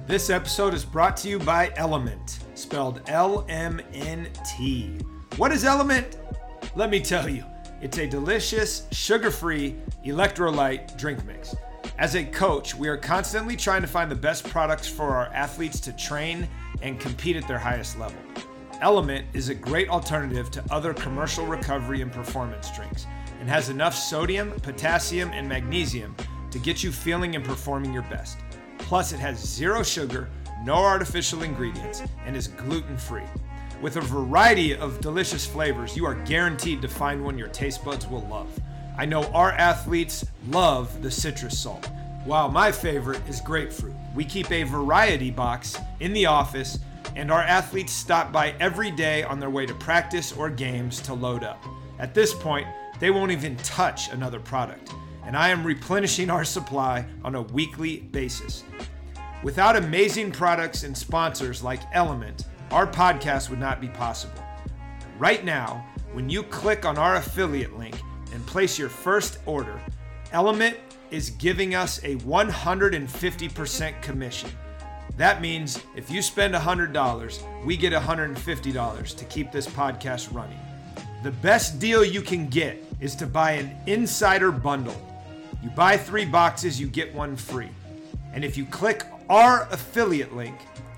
This episode is brought to you by Element, spelled L-M-N-T. What is Element? Let me tell you. It's a delicious, sugar-free electrolyte drink mix. As a coach, we are constantly trying to find the best products for our athletes to train and compete at their highest level. Element is a great alternative to other commercial recovery and performance drinks and has enough sodium, potassium, and magnesium to get you feeling and performing your best. Plus, it has zero sugar, no artificial ingredients, and is gluten-free. With a variety of delicious flavors, you are guaranteed to find one your taste buds will love. I know our athletes love the citrus salt, while my favorite is grapefruit. We keep a variety box in the office, and our athletes stop by every day on their way to practice or games to load up. At this point, they won't even touch another product, and I am replenishing our supply on a weekly basis. Without amazing products and sponsors like Element, our podcast would not be possible. Right now, when you click on our affiliate link and place your first order, Element is giving us a 150% commission. That means if you spend $100, we get $150 to keep this podcast running. The best deal you can get is to buy an insider bundle. You buy 3 boxes, you get 1 free. And if you click our affiliate link,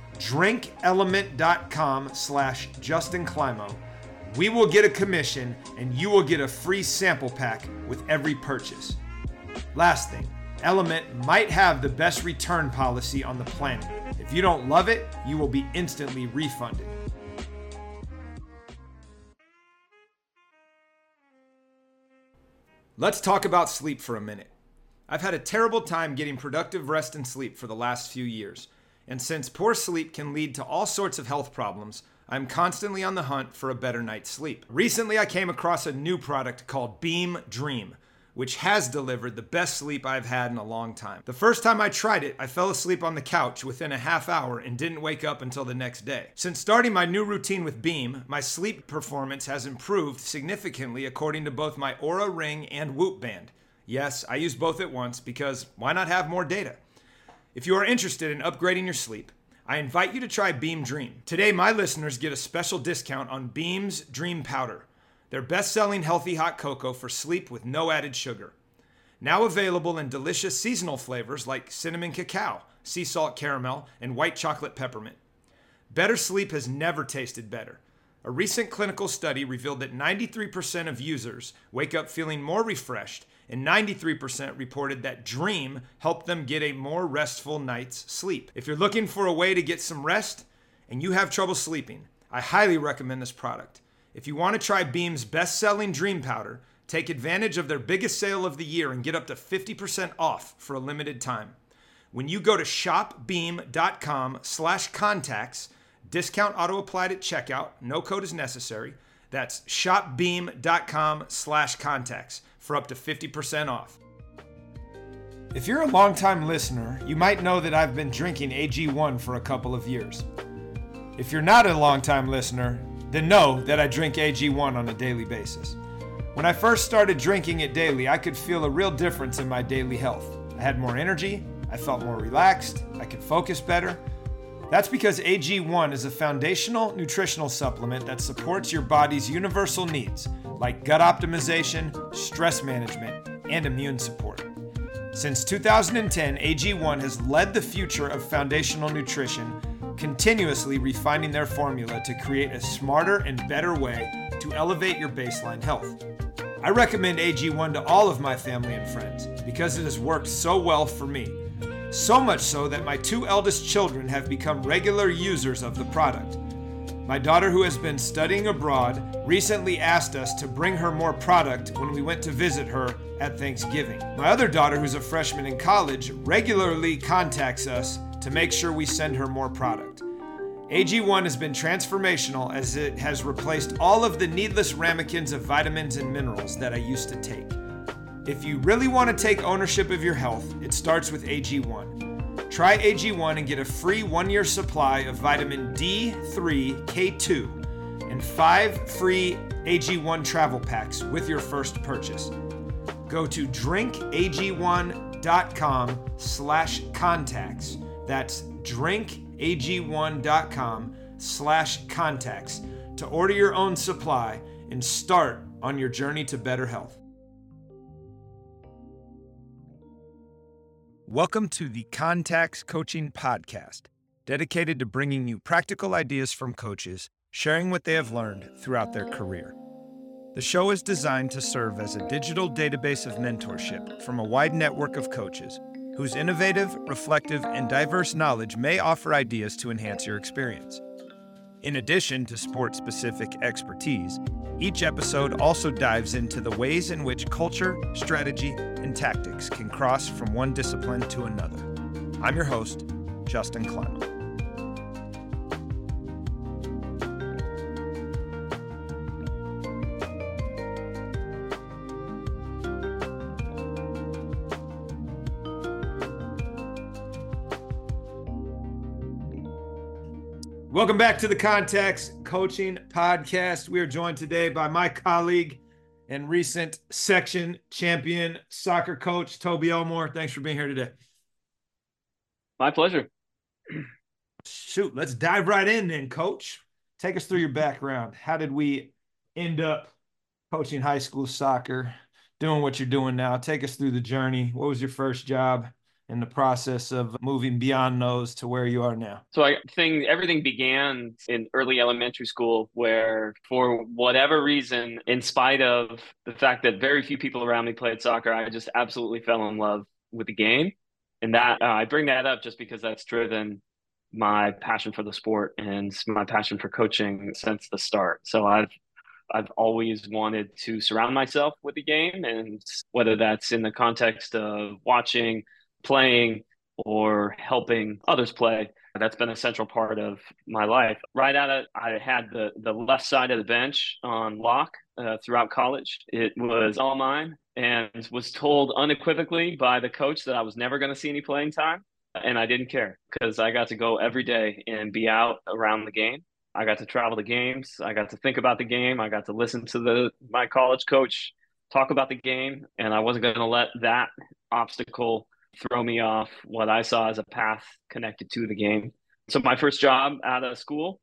drinkelement.com/Justin Climo, we will get a commission and you will get a free sample pack with every purchase. Last thing, Element might have the best return policy on the planet. If you don't love it, you will be instantly refunded. Let's talk about sleep for a minute. I've had a terrible time getting productive rest and sleep for the last few years. And since poor sleep can lead to all sorts of health problems, I'm constantly on the hunt for a better night's sleep. Recently, I came across a new product called Beam Dream, which has delivered the best sleep I've had in a long time. The first time I tried it, I fell asleep on the couch within a half hour and didn't wake up until the next day. Since starting my new routine with Beam, my sleep performance has improved significantly according to both my Oura Ring and Whoop Band. Yes, I use both at once because why not have more data? If you are interested in upgrading your sleep, I invite you to try Beam Dream. Today, my listeners get a special discount on Beam's Dream Powder, their best-selling healthy hot cocoa for sleep with no added sugar. Now available in delicious seasonal flavors like cinnamon cacao, sea salt caramel, and white chocolate peppermint. Better sleep has never tasted better. A recent clinical study revealed that 93% of users wake up feeling more refreshed, and 93% reported that Dream helped them get a more restful night's sleep. If you're looking for a way to get some rest and you have trouble sleeping, I highly recommend this product. If you want to try Beam's best-selling Dream Powder, take advantage of their biggest sale of the year and get up to 50% off for a limited time. When you go to shopbeam.com/contacts, discount auto-applied at checkout, no code is necessary. That's shopbeam.com/contacts for up to 50% off. If you're a longtime listener, you might know that I've been drinking AG1 for a couple of years. If you're not a longtime listener, then know that I drink AG1 on a daily basis. When I first started drinking it daily, I could feel a real difference in my daily health. I had more energy, I felt more relaxed, I could focus better. That's because AG1 is a foundational nutritional supplement that supports your body's universal needs, like gut optimization, stress management, and immune support. Since 2010, AG1 has led the future of foundational nutrition, continuously refining their formula to create a smarter and better way to elevate your baseline health. I recommend AG1 to all of my family and friends because it has worked so well for me. So much so that my 2 eldest children have become regular users of the product. My daughter, who has been studying abroad, recently asked us to bring her more product when we went to visit her at Thanksgiving. My other daughter, who's a freshman in college, regularly contacts us to make sure we send her more product. AG1 has been transformational as it has replaced all of the needless ramekins of vitamins and minerals that I used to take. If you really want to take ownership of your health, it starts with AG1. Try AG1 and get a free 1-year supply of vitamin D3K2 and 5 free AG1 travel packs with your first purchase. Go to drinkag1.com/contacts That's drinkag1.com/contacts to order your own supply and start on your journey to better health. Welcome to the Contacts Coaching Podcast, dedicated to bringing you practical ideas from coaches, sharing what they have learned throughout their career. The show is designed to serve as a digital database of mentorship from a wide network of coaches whose innovative, reflective, and diverse knowledge may offer ideas to enhance your experience. In addition to sport-specific expertise, each episode also dives into the ways in which culture, strategy, and tactics can cross from one discipline to another. I'm your host, Justin Klein. Welcome back to the Contacts Coaching Podcast. We are joined today by my colleague and recent section champion soccer coach, Toby Elmore. Thanks for being here today. My pleasure. Shoot, let's dive right in then, Coach. Take us through your background. How did we end up coaching high school soccer, doing what you're doing now? Take us through the journey. What was your first job in the process of moving beyond those to where you are now? So I think everything began in early elementary school, where for whatever reason, in spite of the fact that very few people around me played soccer, I just absolutely fell in love with the game. And that I bring that up just because that's driven my passion for the sport and my passion for coaching since the start. So I've always wanted to surround myself with the game, and whether that's in the context of watching, playing, or helping others play. That's been a central part of my life. Right out of, I had the left side of the bench on lock throughout college. It was all mine, and was told unequivocally by the coach that I was never going to see any playing time. And I didn't care because I got to go every day and be out around the game. I got to travel to games. I got to think about the game. I got to listen to my college coach talk about the game, and I wasn't going to let that obstacle throw me off what I saw as a path connected to the game. So my first job out of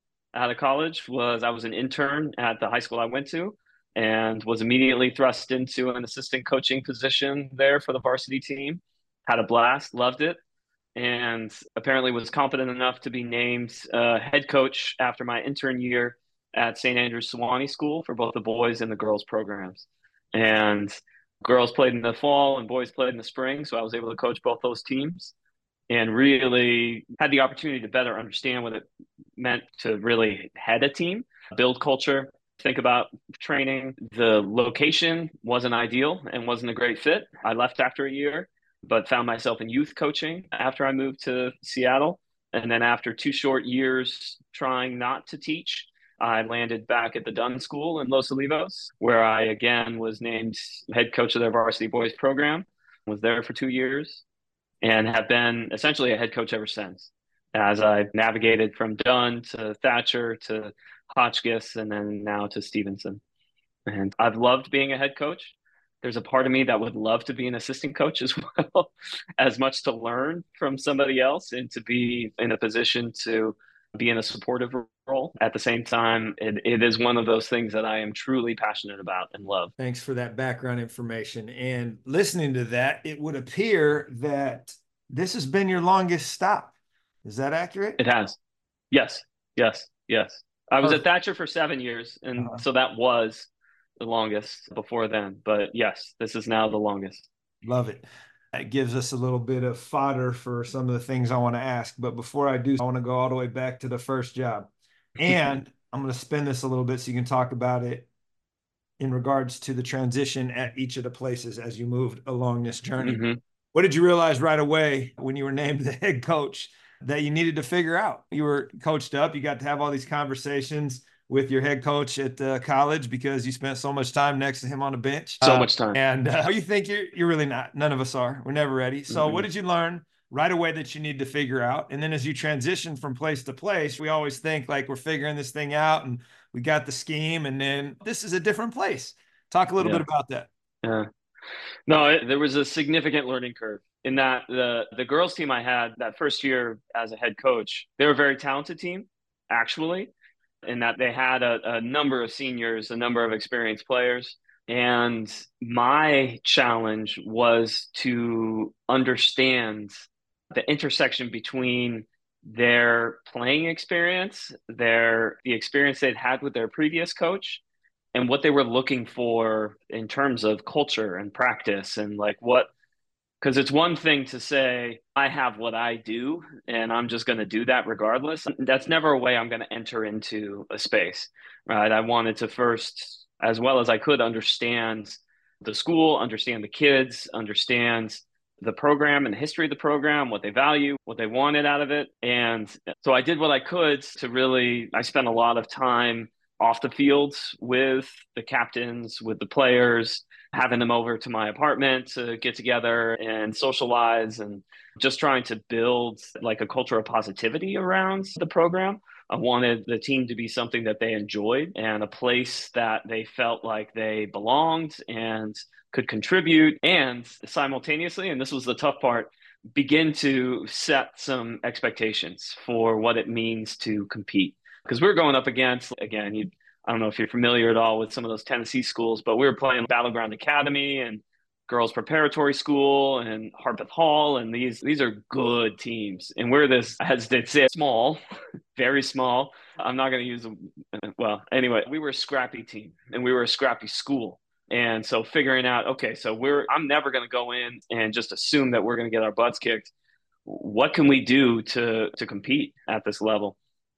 college, was I was an intern at the high school I went to, and was immediately thrust into an assistant coaching position there for the varsity team. Had a blast, loved it, and apparently was confident enough to be named head coach after my intern year at St. Andrew's Sewanee School for both the boys and the girls programs. And girls played in the fall and boys played in the spring. So I was able to coach both those teams and really had the opportunity to better understand what it meant to really head a team, build culture, think about training. The location wasn't ideal and wasn't a great fit. I left after a year, but found myself in youth coaching after I moved to Seattle. And then after 2 short years trying not to teach, I landed back at the Dunn School in Los Olivos, where I again was named head coach of their varsity boys program, was there for 2 years, and have been essentially a head coach ever since, as I've navigated from Dunn to Thatcher to Hotchkiss and then now to Stevenson. And I've loved being a head coach. There's a part of me that would love to be an assistant coach as well, as much to learn from somebody else and to be in a position to be in a supportive role. At the same time, it is one of those things that I am truly passionate about and love. Thanks for that background information. And listening to that, it would appear that this has been your longest stop. Is that accurate? It has. Yes. I was at Thatcher for 7 years, and so that was the longest before then. But yes, this is now the longest. Love it. It gives us a little bit of fodder for some of the things I want to ask. But before I do, I want to go all the way back to the first job. And I'm going to spin this a little bit so you can talk about it in regards to the transition at each of the places as you moved along this journey. Mm-hmm. What did you realize right away when you were named the head coach that you needed to figure out? You were coached up. You got to have all these conversations with your head coach at college because you spent so much time next to him on the bench. So much time. And you think you're really not. None of us are. We're never ready. So what did you learn right away that you need to figure out? And then as you transition from place to place, we always think like we're figuring this thing out and we got the scheme, and then this is a different place. Talk a little bit about that. Yeah. No, there was a significant learning curve in that the girls team I had that first year as a head coach, they were a very talented team, actually, in that they had a number of seniors, a number of experienced players. And my challenge was to understand the intersection between their playing experience, the experience they'd had with their previous coach, and what they were looking for in terms of culture and practice and like what, because it's one thing to say, I have what I do and I'm just going to do that regardless. That's never a way I'm going to enter into a space, right? I wanted to first, as well as I could, understand the school, understand the kids, understand the program and the history of the program, what they value, what they wanted out of it. And so I did what I could to really, I spent a lot of time off the field with the captains, with the players, having them over to my apartment to get together and socialize and just trying to build like a culture of positivity around the program. I wanted the team to be something that they enjoyed and a place that they felt like they belonged and could contribute, and simultaneously, and this was the tough part, begin to set some expectations for what it means to compete. Because we were going up against, again, I don't know if you're familiar at all with some of those Tennessee schools, but we were playing Battleground Academy and Girls Preparatory School and Harpeth Hall, and these are good teams. And we're this, as they say, small, very small. I'm not going to use, well, anyway, we were a scrappy team and we were a scrappy school. And so figuring out, okay, so I'm never going to go in and just assume that we're going to get our butts kicked. What can we do to compete at this level?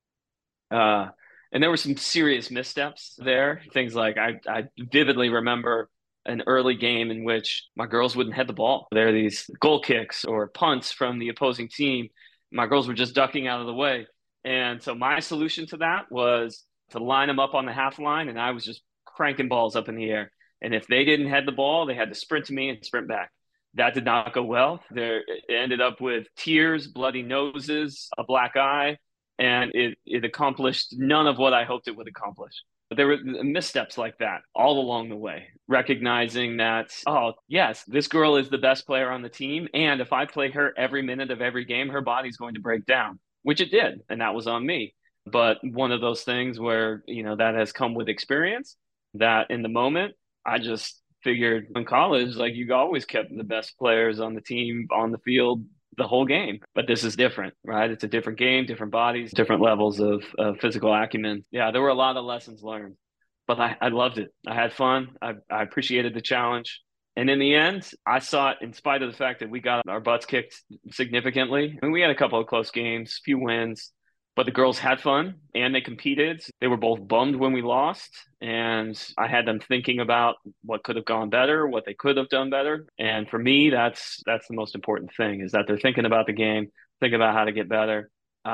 And there were some serious missteps there. Things like I vividly remember an early game in which my girls wouldn't head the ball. There are these goal kicks or punts from the opposing team. My girls were just ducking out of the way. And so my solution to that was to line them up on the half line, and I was just cranking balls up in the air. And if they didn't head the ball, they had to sprint to me and sprint back. That did not go well. It ended up with tears, bloody noses, a black eye, and it accomplished none of what I hoped it would accomplish. But there were missteps like that all along the way, recognizing that, oh, yes, this girl is the best player on the team. And if I play her every minute of every game, her body's going to break down, which it did. And that was on me. But one of those things where, that has come with experience, that in the moment, I just figured in college, like you always kept the best players on the team on the field the whole game. But this is different, right? It's a different game, different bodies, different levels of physical acumen. Yeah, there were a lot of lessons learned, but I loved it. I had fun. I appreciated the challenge. And in the end, I saw it in spite of the fact that we got our butts kicked significantly. I mean, we had a couple of close games, few wins, but the girls had fun and they competed. They were both bummed when we lost. And I had them thinking about what could have gone better, what they could have done better. And for me, that's the most important thing, is that they're thinking about the game, thinking about how to get better.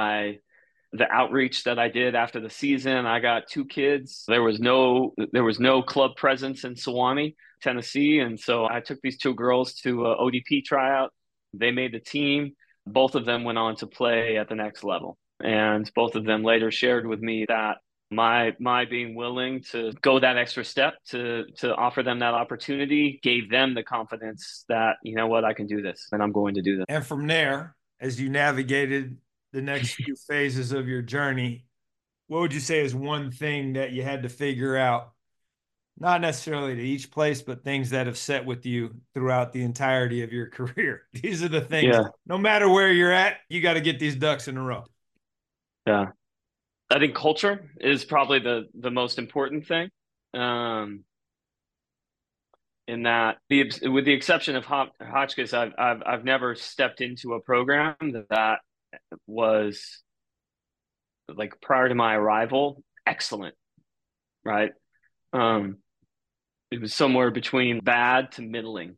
The outreach that I did after the season, I got 2 kids. There was no club presence in Sewanee, Tennessee. And so I took these 2 girls to a ODP tryout. They made the team. Both of them went on to play at the next level. And both of them later shared with me that my being willing to go that extra step to offer them that opportunity gave them the confidence that, you know what, I can do this and I'm going to do this. And from there, as you navigated the next few phases of your journey, what would you say is one thing that you had to figure out? Not necessarily to each place, but things that have set with you throughout the entirety of your career. These are the things, Yeah. no matter where you're at, you got to get these ducks in a row. Yeah. I think culture is probably the most important thing. In that, with the exception of Hotchkiss, I've never stepped into a program that was, like, prior to my arrival, excellent, right? It was somewhere between bad to middling.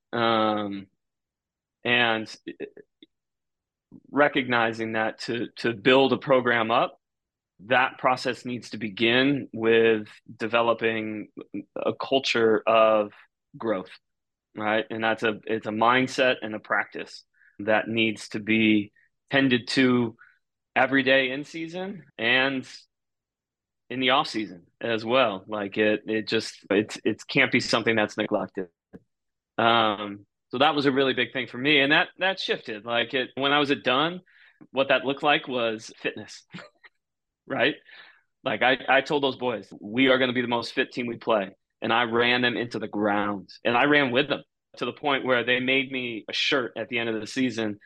And recognizing that to build a program up, that process needs to begin with developing a culture of growth, right? And it's a mindset and a practice that needs to be tended to every day in season and in the off season as well. Like it can't be something that's neglected. So that was a really big thing for me. And that shifted. Like it when I was at Dunn, what that looked like was fitness, right? Like I told those boys, we are going to be the most fit team we play. And I ran them into the ground. And I ran with them to the point where they made me a shirt at the end of the season.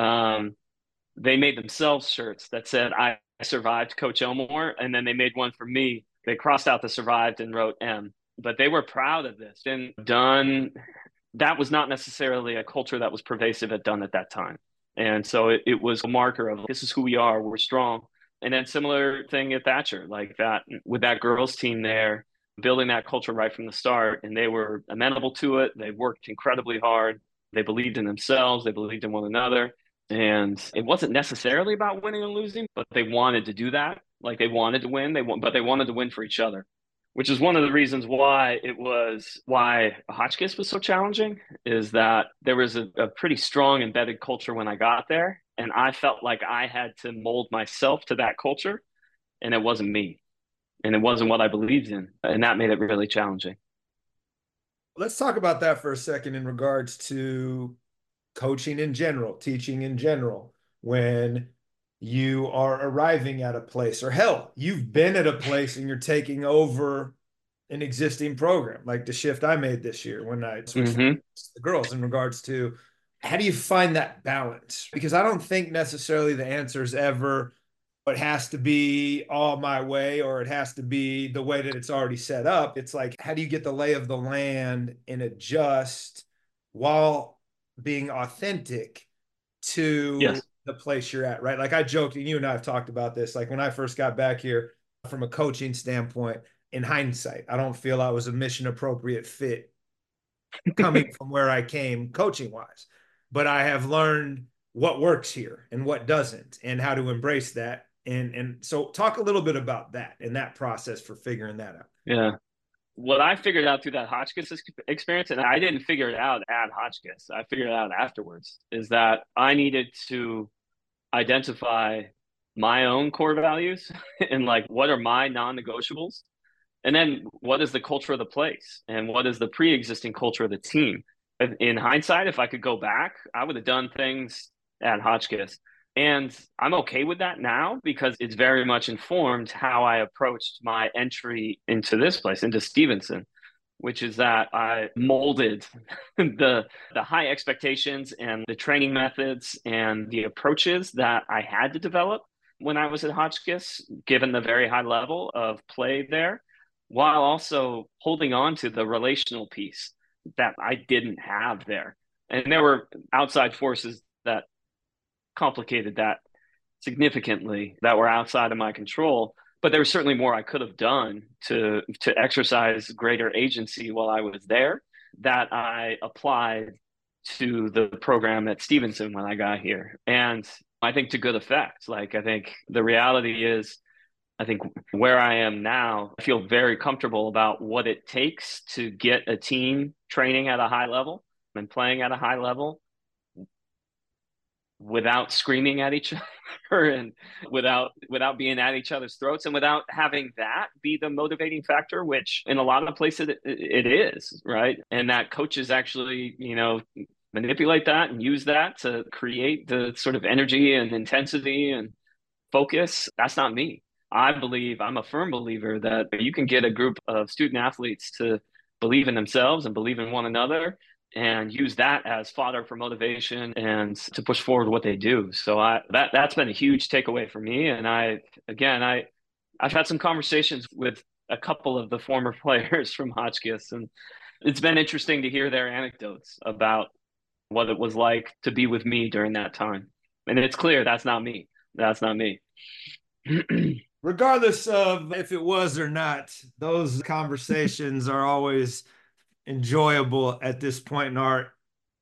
They made themselves shirts that said, I survived Coach Elmore. And then they made one for me. They crossed out the survived and wrote M. But they were proud of this. And Dunn, that was not necessarily a culture that was pervasive at Dunn at that time. And so it was a marker of this is who we are, we're strong. And then similar thing at Thatcher, like that with that girls team there, building that culture right from the start. And they were amenable to it. They worked incredibly hard. They believed in themselves. They believed in one another. And it wasn't necessarily about winning or losing, but they wanted to do that. Like they wanted to win, but they wanted to win for each other, which is one of the reasons why Hotchkiss was so challenging, is that there was a pretty strong embedded culture when I got there. And I felt like I had to mold myself to that culture, and it wasn't me. And it wasn't what I believed in. And that made it really challenging. Let's talk about that for a second in regards to coaching in general, teaching in general. When you are arriving at a place, or hell, you've been at a place and you're taking over an existing program, like the shift I made this year when I switched Mm-hmm. to the girls, in regards to how do you find that balance? Because I don't think necessarily the answer is ever it has to be all my way or it has to be the way that it's already set up. It's like, how do you get the lay of the land and adjust while being authentic to Yes. the place you're at, right? Like I joked, and you and I have talked about this. Like when I first got back here, from a coaching standpoint, in hindsight, I don't feel I was a mission appropriate fit coming from where I came coaching wise. But I have learned what works here and what doesn't, and how to embrace that. And so talk a little bit about that and that process for figuring that out. Yeah. What I figured out through that Hotchkiss experience, and I didn't figure it out at Hotchkiss, I figured it out afterwards, is that I needed to identify my own core values and like what are my non-negotiables, and then what is the culture of the place and what is the pre-existing culture of the team. In hindsight, if I could go back, I would have done things at Hotchkiss. And I'm okay with that now because it's very much informed how I approached my entry into this place, into Stevenson, which is that I molded the high expectations and the training methods and the approaches that I had to develop when I was at Hotchkiss, given the very high level of play there, while also holding on to the relational piece that I didn't have there. And there were outside forces that complicated that significantly that were outside of my control. But there was certainly more I could have done to exercise greater agency while I was there that I applied to the program at Stevenson when I got here. And I think to good effect. Like I think the reality is I think where I am now, I feel very comfortable about what it takes to get a team training at a high level and playing at a high level without screaming at each other and without being at each other's throats and without having that be the motivating factor, which in a lot of places it is, right? And that coaches actually, manipulate that and use that to create the sort of energy and intensity and focus. That's not me. I'm a firm believer that you can get a group of student athletes to believe in themselves and believe in one another and use that as fodder for motivation and to push forward what they do. So that's been a huge takeaway for me. And I've had some conversations with a couple of the former players from Hotchkiss, and it's been interesting to hear their anecdotes about what it was like to be with me during that time. And it's clear that's not me. That's not me. Regardless of if it was or not, those conversations are always enjoyable at this point in our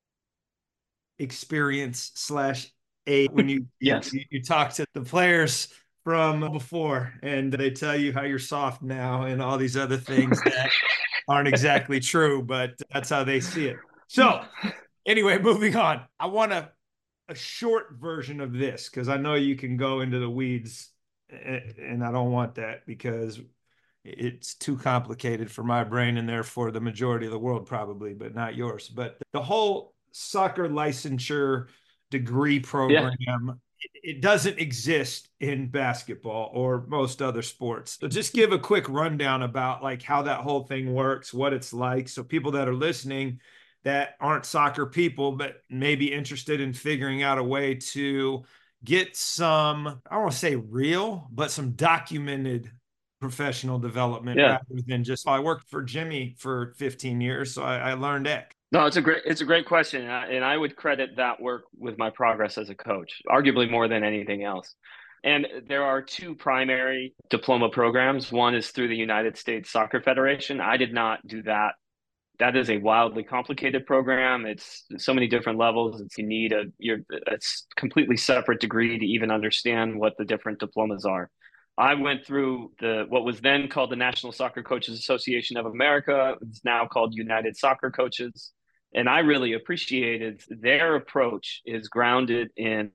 experience slash age when Yes. you talk to the players from before and they tell you how you're soft now and all these other things that aren't exactly true, but that's how they see it. So anyway, moving on. I want a short version of this because I know you can go into the weeds and I don't want that because it's too complicated for my brain and therefore the majority of the world probably, but not yours. But the whole soccer licensure degree Yeah. program, it doesn't exist in basketball or most other sports. So just give a quick rundown about like how that whole thing works, what it's like, so people that are listening that aren't soccer people but may be interested in figuring out a way to get some, I don't want to say real, but some documented professional development Yeah. rather than just, I worked for Jimmy for 15 years, so I learned X. No, it's a great question, and I would credit that work with my progress as a coach, arguably more than anything else. And there are two primary diploma programs. One is through the United States Soccer Federation. I did not do that. That is a wildly complicated program. It's so many different levels. You need a completely separate degree to even understand what the different diplomas are. I went through what was then called the National Soccer Coaches Association of America. It's now called United Soccer Coaches. And I really appreciated their approach is grounded in,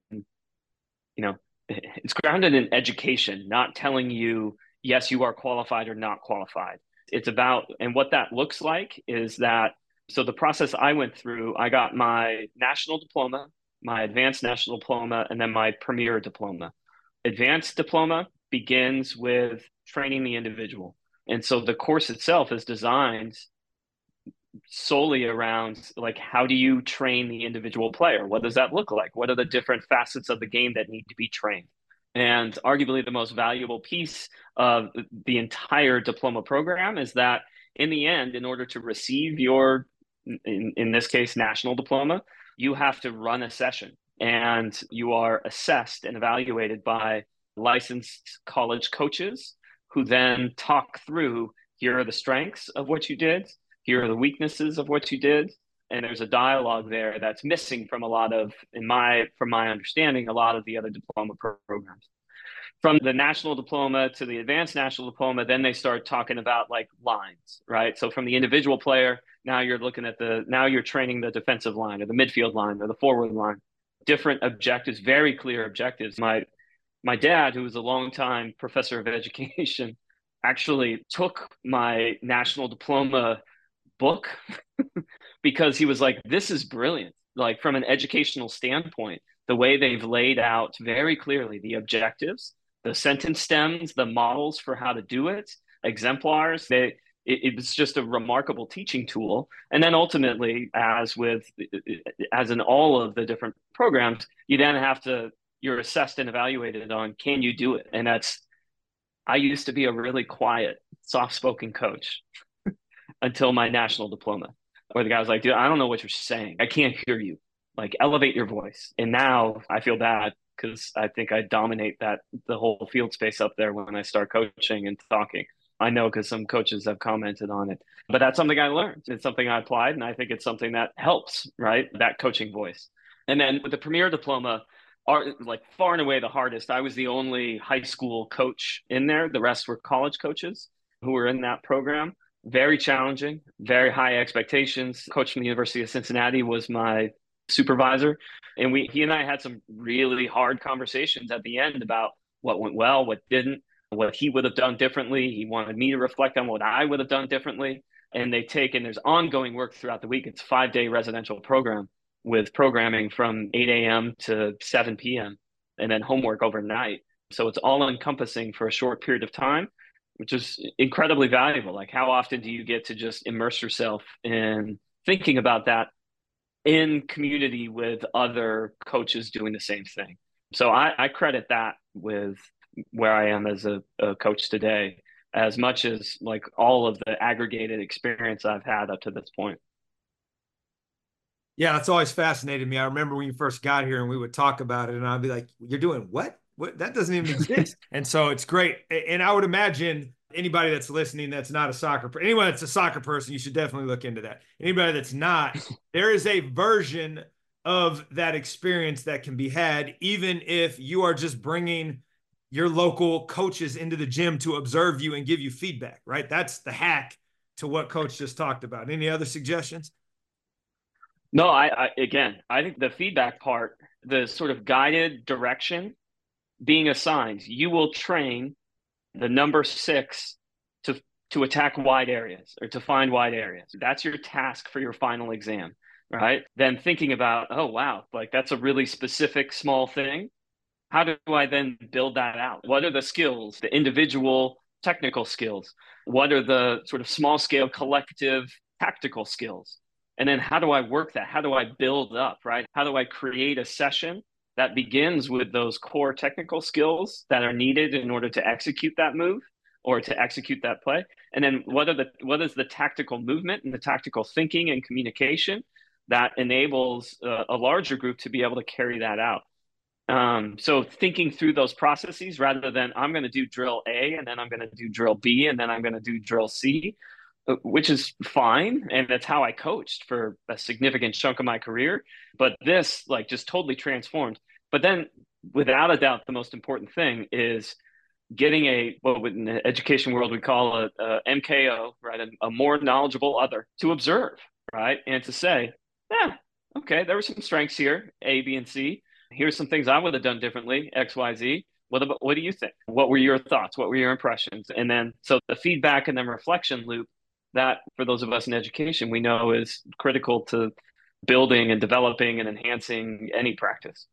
it's grounded in education, not telling you, yes, you are qualified or not qualified. It's about, and what that looks like is that, so the process I went through, I got my national diploma, my advanced national diploma, and then my premier diploma. Advanced diploma begins with training the individual. And so the course itself is designed solely around like how do you train the individual player? What does that look like? What are the different facets of the game that need to be trained? And arguably the most valuable piece of the entire diploma program is that in the end, in order to receive your, in this case, national diploma, you have to run a session and you are assessed and evaluated by licensed college coaches who then talk through here are the strengths of what you did, here are the weaknesses of what you did, and there's a dialogue there that's missing from a lot of, from my understanding, a lot of the other diploma programs. From the national diploma to the advanced national diploma, then they start talking about like lines, right? So from the individual player, now you're looking at now you're training the defensive line or the midfield line or the forward line. Different objectives, very clear objectives. My dad, who was a longtime professor of education, actually took my national diploma book because he was like, this is brilliant. Like from an educational standpoint, the way they've laid out very clearly the objectives, the sentence stems, the models for how to do it, exemplars, it was just a remarkable teaching tool. And then ultimately, as in all of the different programs, you then you're assessed and evaluated on, can you do it? And I used to be a really quiet, soft-spoken coach until my national diploma, where the guy was like, dude, I don't know what you're saying. I can't hear you. Like, elevate your voice. And now I feel bad because I think I dominate the whole field space up there when I start coaching and talking. I know because some coaches have commented on it, but that's something I learned. It's something I applied, and I think it's something that helps, right? That coaching voice. And then with the premier diploma, are like far and away the hardest. I was the only high school coach in there. The rest were college coaches who were in that program. Very challenging, very high expectations. Coach from the University of Cincinnati was my supervisor. And he and I had some really hard conversations at the end about what went well, what didn't, what he would have done differently. He wanted me to reflect on what I would have done differently. And there's ongoing work throughout the week. It's a 5-day residential program with programming from 8 a.m. to 7 p.m. and then homework overnight. So it's all encompassing for a short period of time, which is incredibly valuable. Like, how often do you get to just immerse yourself in thinking about that in community with other coaches doing the same thing? So I credit that with where I am as a coach today, as much as like all of the aggregated experience I've had up to this point. Yeah, it's always fascinated me. I remember when you first got here and we would talk about it, and I'd be like, "You're doing what? What? That doesn't even exist." And so it's great. And I would imagine anybody that's listening that's not a anyone that's a soccer person, you should definitely look into that. Anybody that's not, there is a version of that experience that can be had, even if you are just bringing your local coaches into the gym to observe you and give you feedback, right? That's the hack to what Coach just talked about. Any other suggestions? No, again, I think the feedback part, the sort of guided direction being assigned, you will train the number 6 to attack wide areas or to find wide areas. That's your task for your final exam. right? Then thinking about, oh, wow, like that's a really specific small thing. How do I then build that out? What are the skills, the individual technical skills? What are the sort of small scale collective tactical skills? And then how do I work that? How do I build up, right? How do I create a session that begins with those core technical skills that are needed in order to execute that move or to execute that play? And then what is the tactical movement and the tactical thinking and communication that enables a larger group to be able to carry that out? So thinking through those processes rather than I'm going to do drill A and then I'm going to do drill B and then I'm going to do drill C, which is fine. And that's how I coached for a significant chunk of my career. But this like just totally transformed. But then without a doubt, the most important thing is getting what in the education world we call a MKO, right? A more knowledgeable other to observe, right? And to say, yeah, okay, there were some strengths here, A, B, and C. Here's some things I would have done differently, X, Y, Z. What do you think? What were your thoughts? What were your impressions? And then, so the feedback and then reflection loop that for those of us in education, we know is critical to building and developing and enhancing any practice.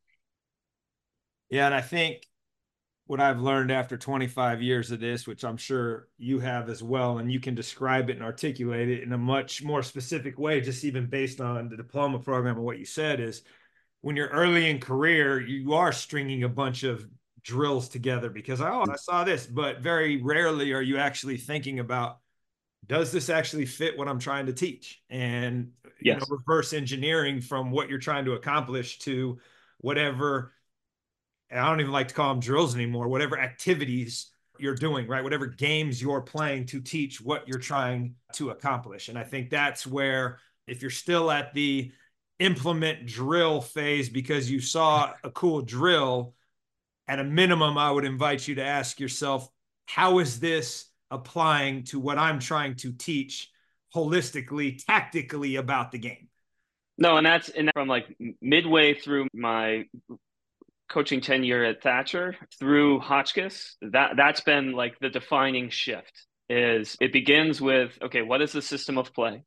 Yeah, and I think what I've learned after 25 years of this, which I'm sure you have as well, and you can describe it and articulate it in a much more specific way, just even based on the diploma program and what you said, is when you're early in career, you are stringing a bunch of drills together because, oh, I saw this, but very rarely are you actually thinking about, does this actually fit what I'm trying to teach? And, Yes. reverse engineering from what you're trying to accomplish to whatever, I don't even like to call them drills anymore, whatever activities you're doing, right? Whatever games you're playing to teach what you're trying to accomplish. And I think that's where, if you're still at the implement drill phase because you saw a cool drill, at a minimum, I would invite you to ask yourself, how is this applying to what I'm trying to teach holistically, tactically about the game? No, and that's from like midway through my coaching tenure at Thatcher through Hotchkiss, that's been like the defining shift. Is it begins with, okay, what is the system of play?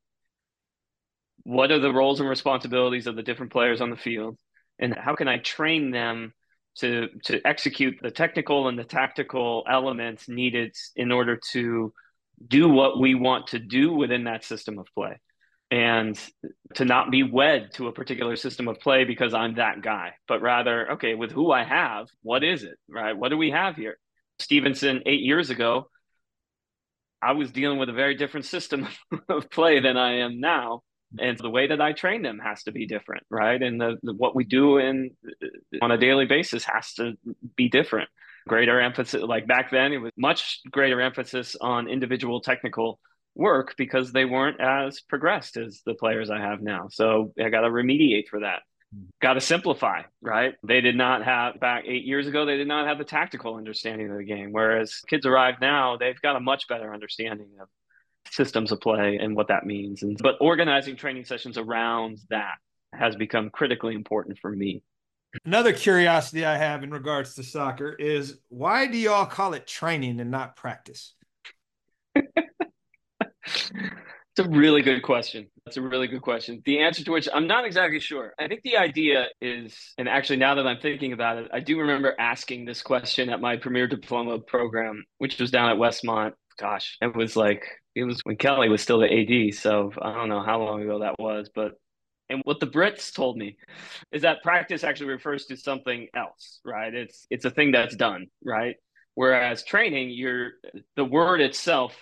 What are the roles and responsibilities of the different players on the field? And how can I train them to execute the technical and the tactical elements needed in order to do what we want to do within that system of play? And to not be wed to a particular system of play because I'm that guy, but rather, okay, with who I have, what is it, right? What do we have here? Stevenson, 8 years ago, I was dealing with a very different system of play than I am now. And the way that I train them has to be different, right? And what we do on a daily basis has to be different. Greater emphasis, like back then, it was much greater emphasis on individual technical work because they weren't as progressed as the players I have now. So I got to remediate for that. Got to simplify, right? They did not have, back 8 years ago, they did not have the tactical understanding of the game. Whereas kids arrive now, they've got a much better understanding of systems of play and what that means. But organizing training sessions around that has become critically important for me. Another curiosity I have in regards to soccer is, why do y'all call it training and not practice? It's a really good question. That's a really good question. The answer to which I'm not exactly sure. I think the idea is, and actually now that I'm thinking about it, I do remember asking this question at my premier diploma program, which was down at Westmont. Gosh, it was when Kelly was still the AD. So I don't know how long ago that was, but and what the Brits told me is that practice actually refers to something else, right? It's a thing that's done, right? Whereas training, the word itself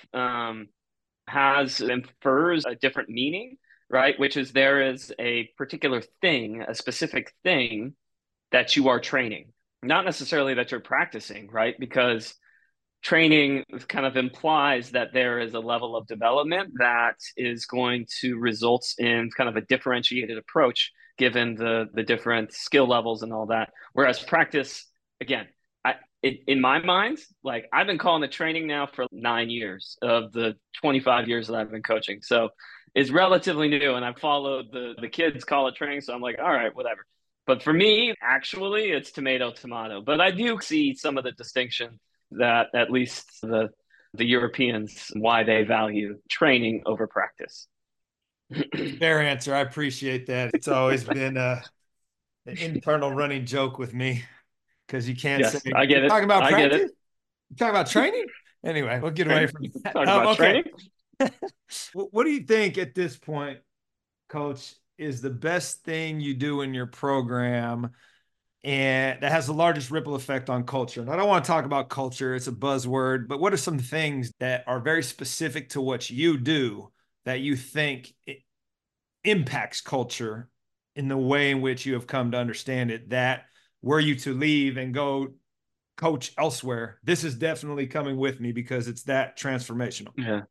infers a different meaning, right? Which is there is a particular thing, a specific thing that you are training, not necessarily that you're practicing, right? Because training kind of implies that there is a level of development that is going to result in kind of a differentiated approach given the different skill levels and all that. Whereas practice, again, in my mind, like I've been calling it training now for 9 years of the 25 years that I've been coaching. So it's relatively new, and I've followed the kids call it training. So I'm like, all right, whatever. But for me, actually, it's tomato, tomato. But I do see some of the distinction that at least the Europeans, why they value training over practice. Fair answer. I appreciate that. It's always been an internal running joke with me because you can't say, Yes, I get you're it. talking about I get practice? it. You're talking about training? Anyway, we'll get away Training. from that. Talk about Okay. training. What do you think at this point, Coach, is the best thing you do in your program and that has the largest ripple effect on culture? And I don't want to talk about culture, it's a buzzword, but what are some things that are very specific to what you do that you think impacts culture in the way in which you have come to understand it, that were you to leave and go coach elsewhere, this is definitely coming with me because it's that transformational? Yeah,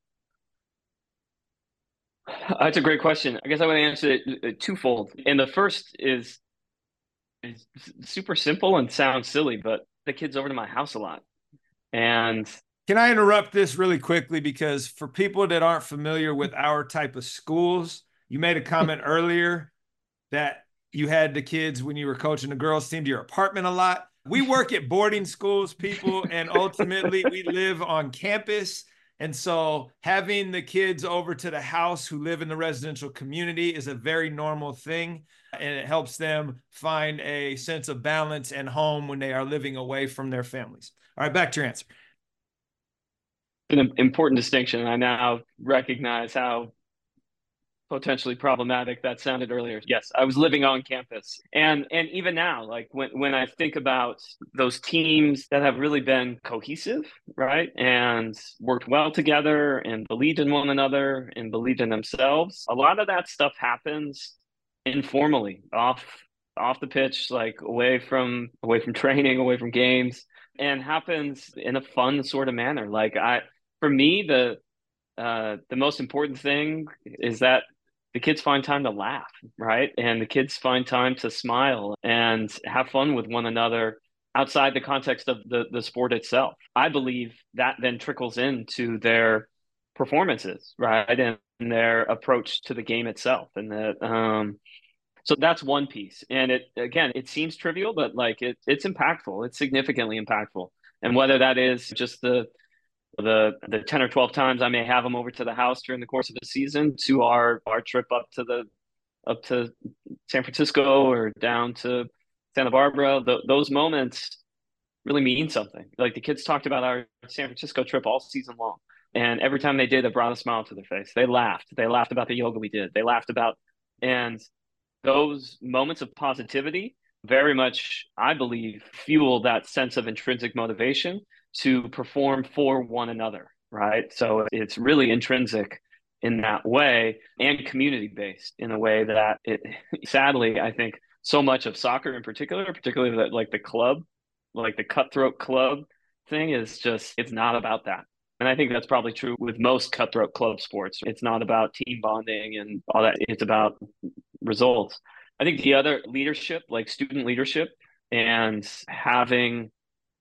that's a great question. I guess I would answer it twofold. And the first is super simple and sounds silly, but the kids over to my house a lot. And Can I interrupt this really quickly? Because for people that aren't familiar with our type of schools, you made a comment earlier that you had the kids when you were coaching the girls team to your apartment a lot. We work at boarding schools, people, and ultimately we live on campus. And so having the kids over to the house who live in the residential community is a very normal thing. And it helps them find a sense of balance and home when they are living away from their families. All right, back to your answer. an important distinction. I now recognize how potentially problematic that sounded earlier. Yes, I was living on campus. And even now, like when I think about those teams that have really been cohesive, right? And worked well together and believed in one another and believed in themselves, a lot of that stuff happens informally, off the pitch, like away from training, away from games, and happens in a fun sort of manner. Like for me, the most important thing is that the kids find time to laugh, right? And the kids find time to smile and have fun with one another outside the context of the sport itself. I believe that then trickles into their performances, right? And their approach to the game itself. And so that's one piece. And it seems trivial, but like it's impactful. It's significantly impactful. And whether that is just the 10 or 12 times I may have them over to the house during the course of the season, to our trip up to San Francisco or down to Santa Barbara, those moments really mean something. Like the kids talked about our San Francisco trip all season long. And every time they did, it brought a smile to their face. They laughed. They laughed about the yoga we did. They laughed about, and those moments of positivity very much, I believe, fuel that sense of intrinsic motivation to perform for one another, right? So it's really intrinsic in that way and community based in a way that it, sadly, I think so much of soccer in particular, particularly like the club, like the cutthroat club thing is just, it's not about that. And I think that's probably true with most cutthroat club sports. It's not about team bonding and all that. It's about results. I think the other leadership, like student leadership, and having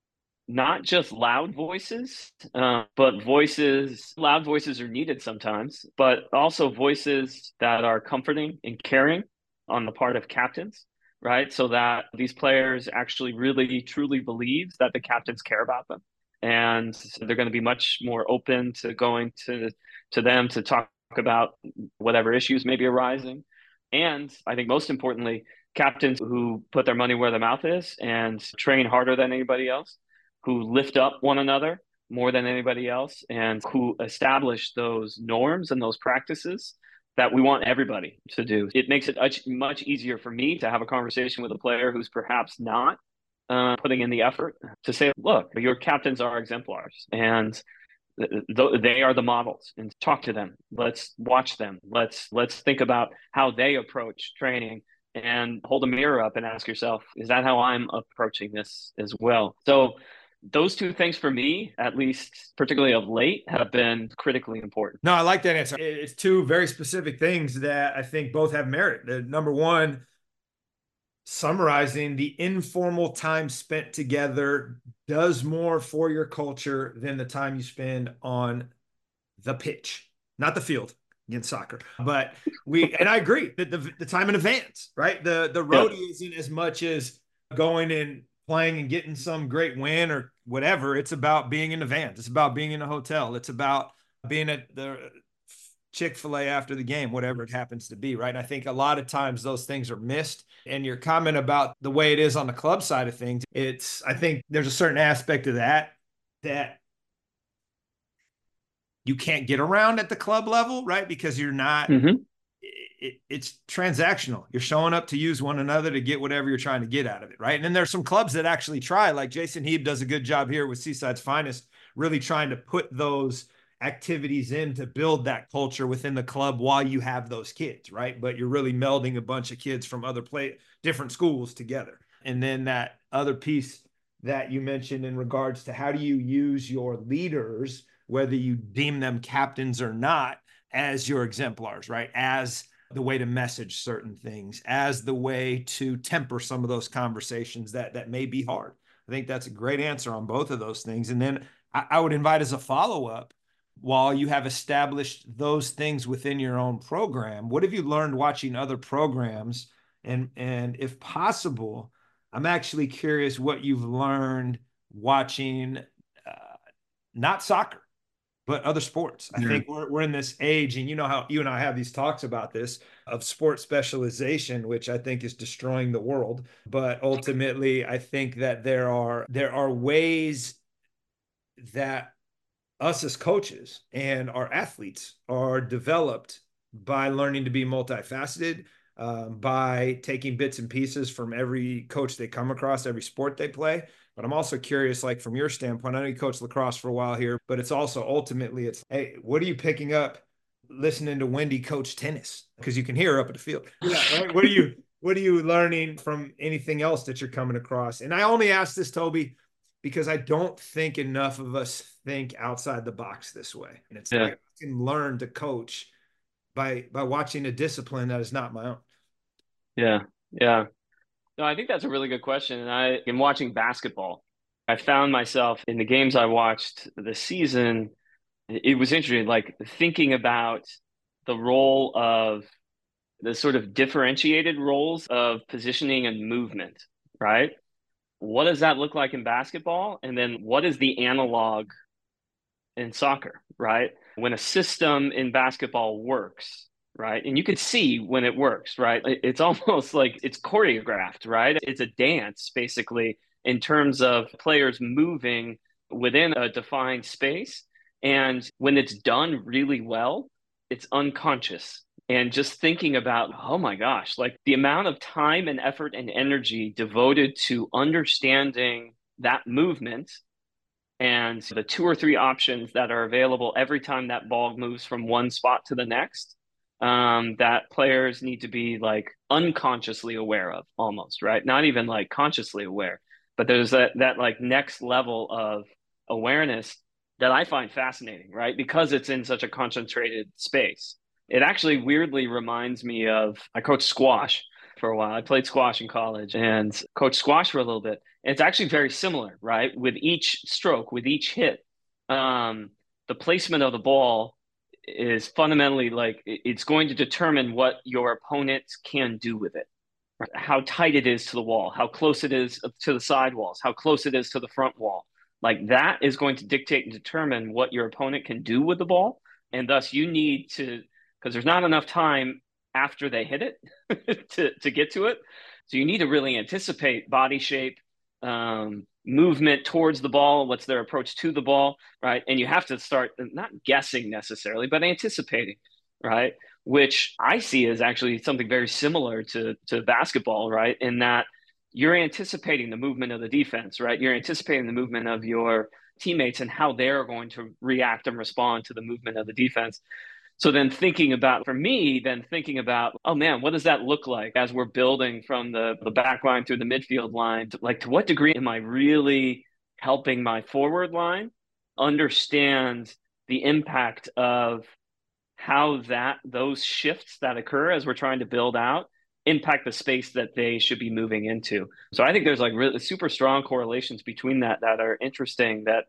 not just loud voices, but loud voices are needed sometimes, but also voices that are comforting and caring on the part of captains, right? So that these players actually really truly believe that the captains care about them. And so they're going to be much more open to going to them to talk about whatever issues may be arising. And I think most importantly, captains who put their money where their mouth is and train harder than anybody else, who lift up one another more than anybody else, and who establish those norms and those practices that we want everybody to do. It makes it much easier for me to have a conversation with a player who's perhaps not putting in the effort to say, look, your captains are exemplars and they are the models, and talk to them. Let's watch them. Let's think about how they approach training and hold a mirror up and ask yourself, is that how I'm approaching this as well? So those two things for me, at least particularly of late, have been critically important. No, I like that answer. It's two very specific things that I think both have merit. Number one, summarizing the informal time spent together does more for your culture than the time you spend on the pitch, not the field in soccer. But and I agree that the time in advance, right? The Yeah. roadie isn't as much as going and playing and getting some great win or whatever. It's about being in the van. It's about being in a hotel. It's about being at the Chick-fil-A after the game, whatever it happens to be, right? And I think a lot of times those things are missed. And your comment about the way it is on the club side of things, I think there's a certain aspect of that you can't get around at the club level, right? Because you're not, Mm-hmm. it's transactional. You're showing up to use one another to get whatever you're trying to get out of it, right? And then there's some clubs that actually try, like Jason Heeb does a good job here with Seaside's Finest, really trying to put those activities in to build that culture within the club while you have those kids, right? But you're really melding a bunch of kids from different schools together. And then that other piece that you mentioned in regards to how do you use your leaders, whether you deem them captains or not, as your exemplars, right? As the way to message certain things, as the way to temper some of those conversations that may be hard. I think that's a great answer on both of those things. And then I would invite as a follow-up, while you have established those things within your own program, what have you learned watching other programs? And if possible, I'm actually curious what you've learned watching not soccer, but other sports. I think we're in this age, and you know how you and I have these talks about this, of sports specialization, which I think is destroying the world. But ultimately, I think that there are ways that us as coaches and our athletes are developed by learning to be multifaceted, by taking bits and pieces from every coach they come across, every sport they play. But I'm also curious, like from your standpoint, I know you coached lacrosse for a while here, but it's also ultimately, hey, what are you picking up listening to Wendy coach tennis? Because you can hear her up at the field. Yeah, right. What are you learning from anything else that you're coming across? And I only ask this, Toby, because I don't think enough of us think outside the box this way. And it's Yeah. like I can learn to coach by watching a discipline that is not my own. Yeah. Yeah. No, I think that's a really good question. And in watching basketball, I found myself in the games I watched this season, it was interesting, like thinking about the role of the sort of differentiated roles of positioning and movement, right? What does that look like in basketball? And then what is the analog in soccer, right? When a system in basketball works, right? And you can see when it works, right? It's almost like it's choreographed, right? It's a dance, basically, in terms of players moving within a defined space. And when it's done really well, it's unconscious. And just thinking about, oh my gosh, like the amount of time and effort and energy devoted to understanding that movement and the two or three options that are available every time that ball moves from one spot to the next, that players need to be like unconsciously aware of almost, right? Not even like consciously aware, but there's that like next level of awareness that I find fascinating, right? Because it's in such a concentrated space. It actually weirdly reminds me of I coached squash for a while. I played squash in college and coached squash for a little bit. And it's actually very similar, right? With each stroke, with each hit, the placement of the ball is fundamentally like it's going to determine what your opponent can do with it. Right? How tight it is to the wall, how close it is to the side walls, how close it is to the front wall. Like that is going to dictate and determine what your opponent can do with the ball. And thus you need to, because there's not enough time after they hit it to get to it. So you need to really anticipate body shape, movement towards the ball, what's their approach to the ball, right? And you have to start not guessing necessarily, but anticipating, right? Which I see as actually something very similar to basketball, right? In that you're anticipating the movement of the defense, right? You're anticipating the movement of your teammates and how they're going to react and respond to the movement of the defense. So then for me, thinking about, oh man, what does that look like as we're building from the back line through the midfield line? Like, to what degree am I really helping my forward line understand the impact of how those shifts that occur as we're trying to build out impact the space that they should be moving into. So I think there's like really super strong correlations between that are interesting that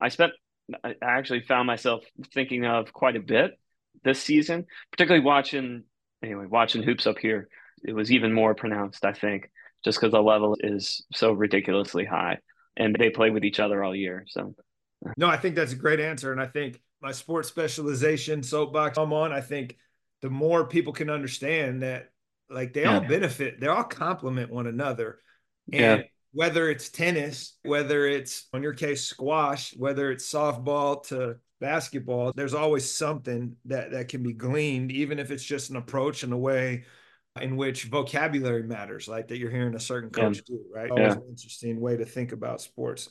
I actually found myself thinking of quite a bit this season, particularly watching hoops up here. It was even more pronounced, I think, just because the level is so ridiculously high and they play with each other all year. So No, I think that's a great answer. And I think my sports specialization soapbox I'm on, I think the more people can understand that, like, they all Yeah. benefit, they all complement one another. Yeah. And whether it's tennis, whether it's, in your case, squash, whether it's softball to basketball, there's always something that can be gleaned, even if it's just an approach and a way in which vocabulary matters, like that you're hearing a certain Yeah. coach do, right? Always Yeah. an interesting way to think about sports.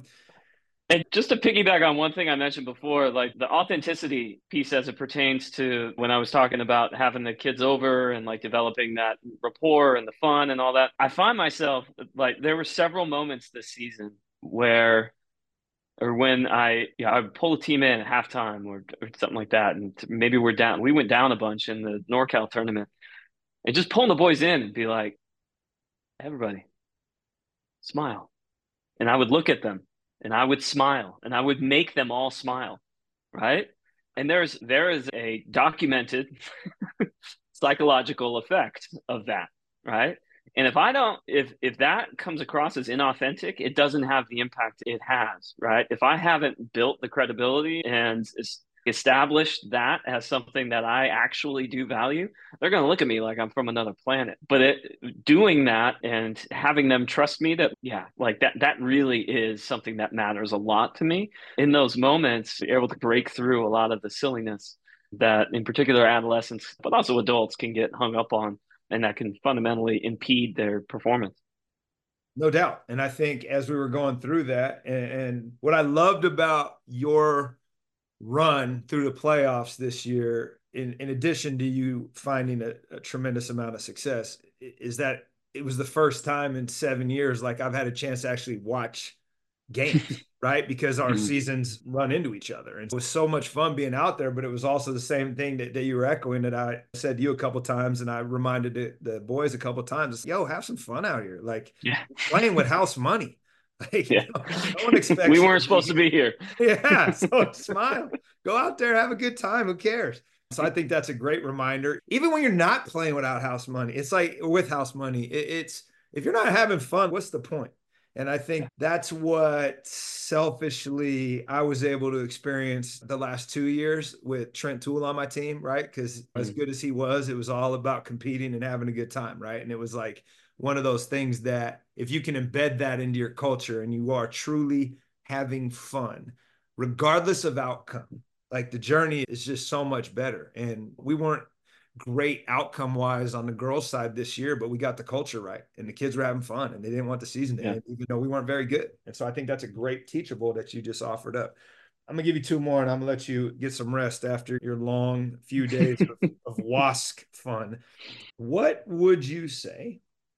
And just to piggyback on one thing I mentioned before, like the authenticity piece as it pertains to when I was talking about having the kids over and like developing that rapport and the fun and all that, I find myself like there were several moments this season where or when I would pull a team in at halftime or something like that, and maybe we're down. We went down a bunch in the NorCal tournament, and just pulling the boys in and be like, everybody, smile. And I would look at them and I would smile and I would make them all smile, right? And there is a documented psychological effect of that, right? And if I don't, if that comes across as inauthentic, it doesn't have the impact it has, right? If I haven't built the credibility and established that as something that I actually do value, they're going to look at me like I'm from another planet. But doing that and having them trust me that, yeah, like that really is something that matters a lot to me. In those moments, you're able to break through a lot of the silliness that in particular adolescents, but also adults can get hung up on and that can fundamentally impede their performance. No doubt. And I think as we were going through that, and what I loved about your run through the playoffs this year, in addition to you finding a tremendous amount of success, is that it was the first time in 7 years like I've had a chance to actually watch games, right? Because our Mhm. seasons run into each other. And it was so much fun being out there, but it was also the same thing that you were echoing that I said to you a couple times. And I reminded the boys a couple times, yo, have some fun out here. Like Yeah. playing with house money. Like, Yeah. no one We expects you to weren't be supposed to here. be here. Yeah. So smile, go out there, have a good time. Who cares? So I think that's a great reminder. Even when you're not playing without house money, it's like with house money, it's if you're not having fun, what's the point? And I think that's what selfishly I was able to experience the last 2 years with Trent Toole on my team, right? Because as Mhm. good as he was, it was all about competing and having a good time, right? And it was like one of those things that if you can embed that into your culture and you are truly having fun, regardless of outcome, like the journey is just so much better. And we weren't great outcome wise on the girls' side this year, but we got the culture right, and the kids were having fun, and they didn't want the season to Yeah. end, even though we weren't very good. And so I think that's a great teachable that you just offered up. I'm gonna give you two more, and I'm gonna let you get some rest after your long few days of WASC fun. What would you say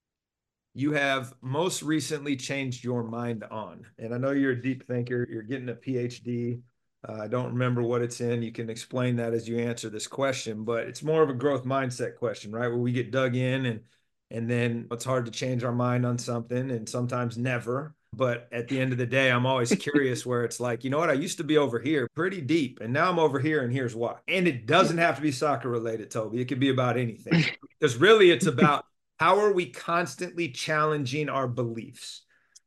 you have most recently changed your mind on? And I know you're a deep thinker, you're getting a PhD. I don't remember what it's in. You can explain that as you answer this question, but it's more of a growth mindset question, right? Where we get dug in and then it's hard to change our mind on something and sometimes never. But at the end of the day, I'm always curious where it's like, you know what? I used to be over here pretty deep, and now I'm over here, and here's why. And it doesn't have to be soccer related, Toby. It could be about anything. Because really, it's about how are we constantly challenging our beliefs?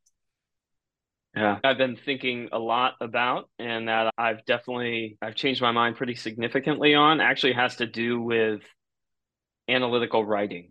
Yeah. I've been thinking a lot about and that I've changed my mind pretty significantly on actually has to do with analytical writing,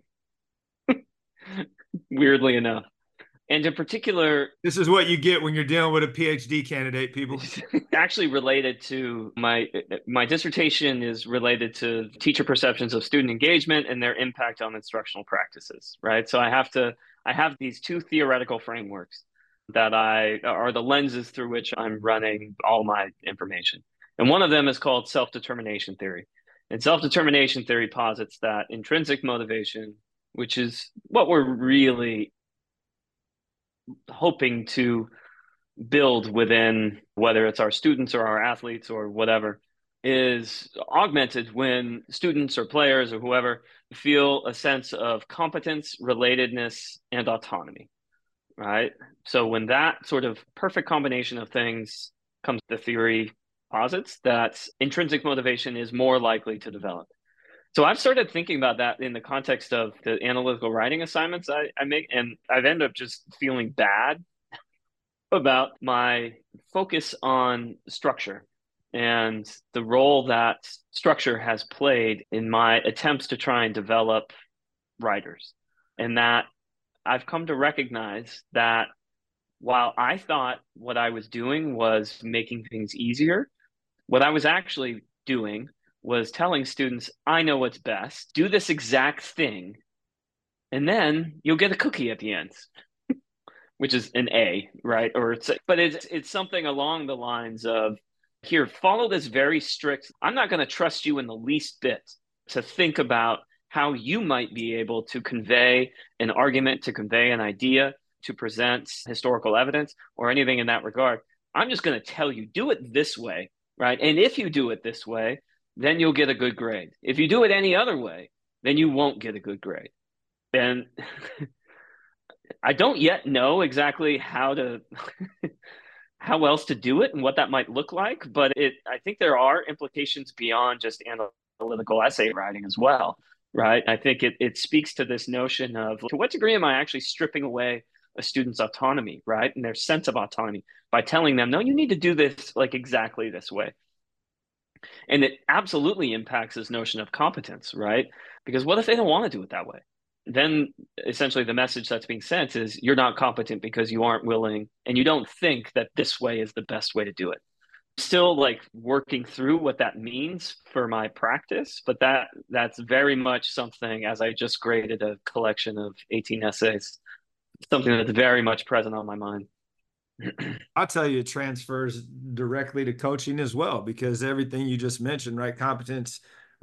weirdly enough. And in particular, This is what you get when you're dealing with a PhD candidate, people. actually related to my dissertation is related to teacher perceptions of student engagement and their impact on instructional practices, right? So I have these two theoretical frameworks that I are the lenses through which I'm running all my information. And one of them is called self-determination theory. And self-determination theory posits that intrinsic motivation, which is what we're really hoping to build within whether it's our students or our athletes or whatever is augmented when students or players or whoever feel a sense of competence, relatedness, and autonomy, right? So when that sort of perfect combination of things comes, the theory posits that intrinsic motivation is more likely to develop. So I've started thinking about that in the context of the analytical writing assignments I make, and I've ended up just feeling bad about my focus on structure and the role that structure has played in my attempts to try and develop writers. And that I've come to recognize that while I thought what I was doing was making things easier, what I was actually doing was telling students, I know what's best, do this exact thing, and then you'll get a cookie at the end, which is an A, right? But it's something along the lines of, here, follow this very strict. I'm not going to trust you in the least bit to think about how you might be able to convey an argument, to convey an idea, to present historical evidence, or anything in that regard. I'm just going to tell you, do it this way, right? And if you do it this way, then you'll get a good grade. If you do it any other way, then you won't get a good grade. And I don't yet know exactly how else to do it and what that might look like, but I think there are implications beyond just analytical essay writing as well, right? I think it speaks to this notion of, to what degree am I actually stripping away a student's autonomy, right? And their sense of autonomy by telling them, no, you need to do this like exactly this way. And it absolutely impacts this notion of competence, right? Because what if they don't want to do it that way? Then essentially the message that's being sent is, you're not competent because you aren't willing and you don't think that this way is the best way to do it. Still like working through what that means for my practice, but that's very much something, as I just graded a collection of 18 essays, something that's very much present on my mind. I'll tell you, it transfers directly to coaching as well, because everything you just mentioned, right? Competence,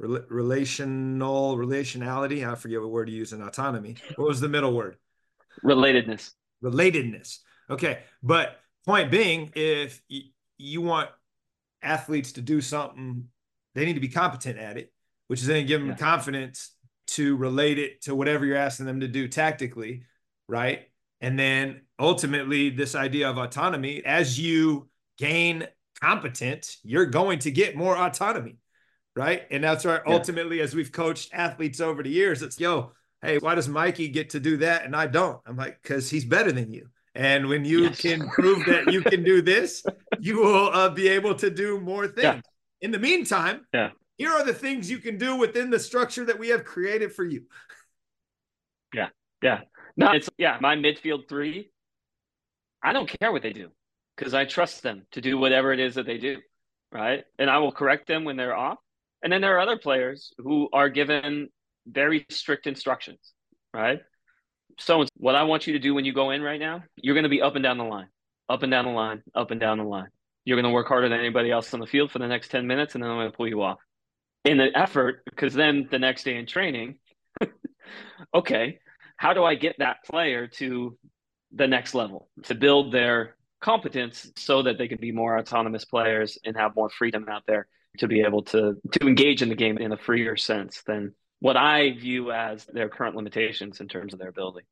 relationality. I forget what word you use in autonomy. What was the middle word? Relatedness. Relatedness. Okay. But point being, if you want athletes to do something, they need to be competent at it, which is then give them confidence to relate it to whatever you're asking them to do tactically, right? And then ultimately, this idea of autonomy, as you gain competence, you're going to get more autonomy, right? And that's why ultimately, as we've coached athletes over the years, it's, hey, why does Mikey get to do that and I don't? I'm like, because he's better than you. And when you can prove that you can do this, you will be able to do more things. Yeah. In the meantime, here are the things you can do within the structure that we have created for you. Yeah. Yeah. No, it's my midfield three. I don't care what they do because I trust them to do whatever it is that they do, right? And I will correct them when they're off. And then there are other players who are given very strict instructions, right? So what I want you to do when you go in right now, you're going to be up and down the line, up and down the line, up and down the line. You're going to work harder than anybody else on the field for the next 10 minutes, and then I'm going to pull you off. In the effort, because then the next day in training, okay, how do I get that player to the next level, to build their competence so that they can be more autonomous players and have more freedom out there to be able to engage in the game in a freer sense than what I view as their current limitations in terms of their ability.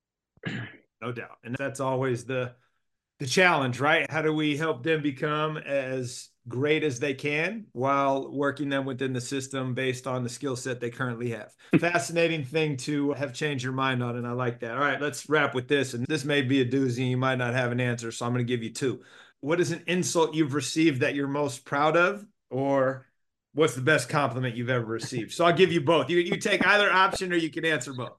No doubt. And that's always the challenge, right? How do we help them become as great as they can while working them within the system based on the skill set they currently have? Fascinating thing to have changed your mind on, and I like that. All right, let's wrap with this. And this may be a doozy. You might not have an answer, so I'm going to give you two. What is an insult you've received that you're most proud of, or what's the best compliment you've ever received? So I'll give you both. You take either option, or you can answer both.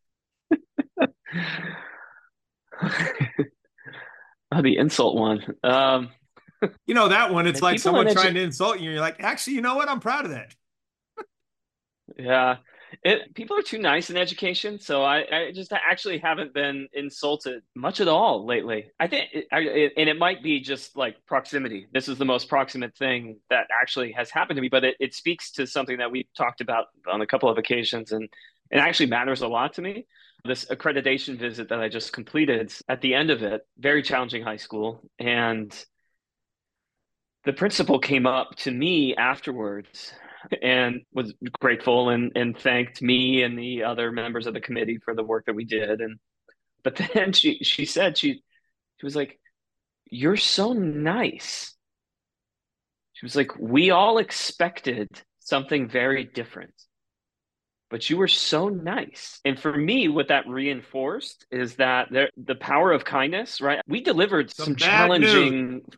The insult one. That one, it's like someone trying to insult you. And you're like, actually, you know what? I'm proud of that. Yeah. People are too nice in education. So I just actually haven't been insulted much at all lately. I think, and it might be just like proximity. This is the most proximate thing that actually has happened to me, but it speaks to something that we've talked about on a couple of occasions, and it actually matters a lot to me. This accreditation visit that I just completed, at the end of it, very challenging high school. And the principal came up to me afterwards and was grateful and thanked me and the other members of the committee for the work that we did. But then she said, she was like, "You're so nice." She was like, "We all expected something very different, but you were so nice." And for me, what that reinforced is that the power of kindness, right? We delivered some challenging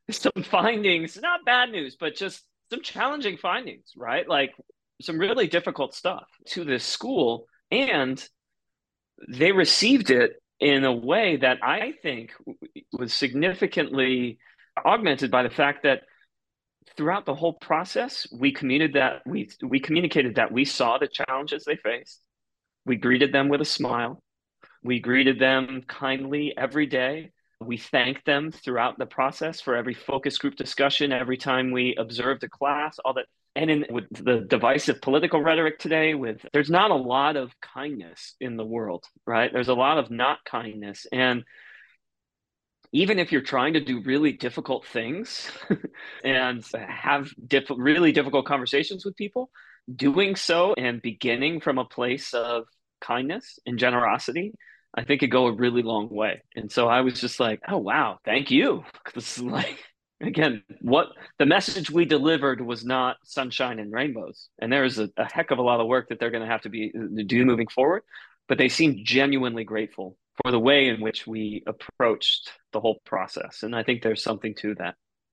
some findings, not bad news, but just some challenging findings, right? Like some really difficult stuff to this school. And they received it in a way that I think was significantly augmented by the fact that throughout the whole process, we communicated that we saw the challenges they faced. We greeted them with a smile. We greeted them kindly every day. We thanked them throughout the process for every focus group discussion, every time we observed a class, all that. And with the divisive political rhetoric today, there's not a lot of kindness in the world, right? There's a lot of not kindness. And even if you're trying to do really difficult things and have really difficult conversations with people, doing so and beginning from a place of kindness and generosity, I think could go a really long way. And so I was just like, oh, wow, thank you. This is like, again, what the message we delivered was not sunshine and rainbows. And there is a heck of a lot of work that they're going to have to do moving forward. But they seemed genuinely grateful for the way in which we approached the whole process. And I think there's something to that.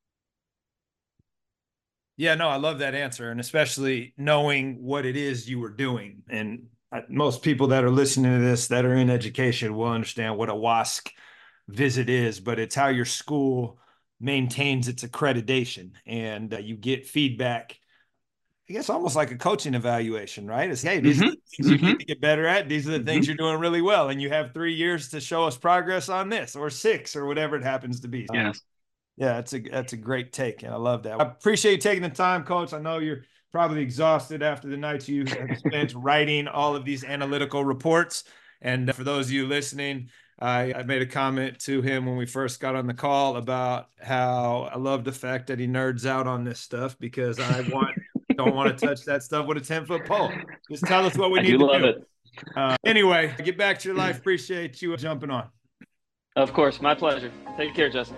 Yeah, no, I love that answer. And especially knowing what it is you were doing. And most people that are listening to this that are in education will understand what a WASC visit is, but it's how your school maintains its accreditation, and you get feedback, I guess almost like a coaching evaluation, right? It's, hey, these are the things you need to get better at. These are the things you're doing really well. And you have 3 years to show us progress on this, or 6, or whatever it happens to be. Yes. Yeah, that's a great take. And I love that. I appreciate you taking the time, Coach. I know you're probably exhausted after the nights you have spent writing all of these analytical reports. And for those of you listening, I made a comment to him when we first got on the call about how I love the fact that he nerds out on this stuff, because I don't want to touch that stuff with a 10-foot pole. Just tell us what we need to do. I do love it. Anyway, get back to your life. Appreciate you jumping on. Of course, my pleasure. Take care, Justin.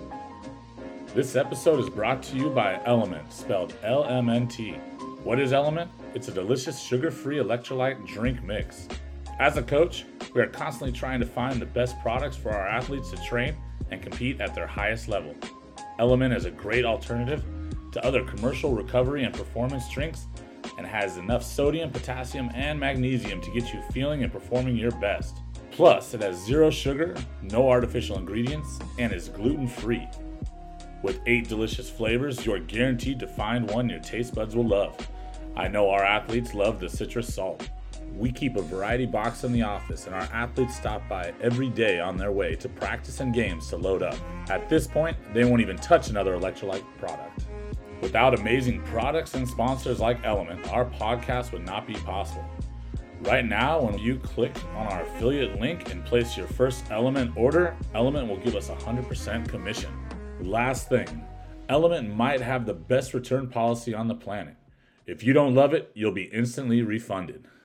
This episode is brought to you by Element, spelled LMNT. What is Element? It's a delicious sugar-free electrolyte drink mix. As a coach, we are constantly trying to find the best products for our athletes to train and compete at their highest level. Element is a great alternative to other commercial recovery and performance drinks, and has enough sodium, potassium, and magnesium to get you feeling and performing your best. Plus, it has 0 sugar, no artificial ingredients, and is gluten-free. With 8 delicious flavors, you're guaranteed to find one your taste buds will love. I know our athletes love the citrus salt. We keep a variety box in the office, and our athletes stop by every day on their way to practice and games to load up. At this point, they won't even touch another electrolyte product. Without amazing products and sponsors like Element, our podcast would not be possible. Right now, when you click on our affiliate link and place your first Element order, Element will give us 100% commission. Last thing, Element might have the best return policy on the planet. If you don't love it, you'll be instantly refunded.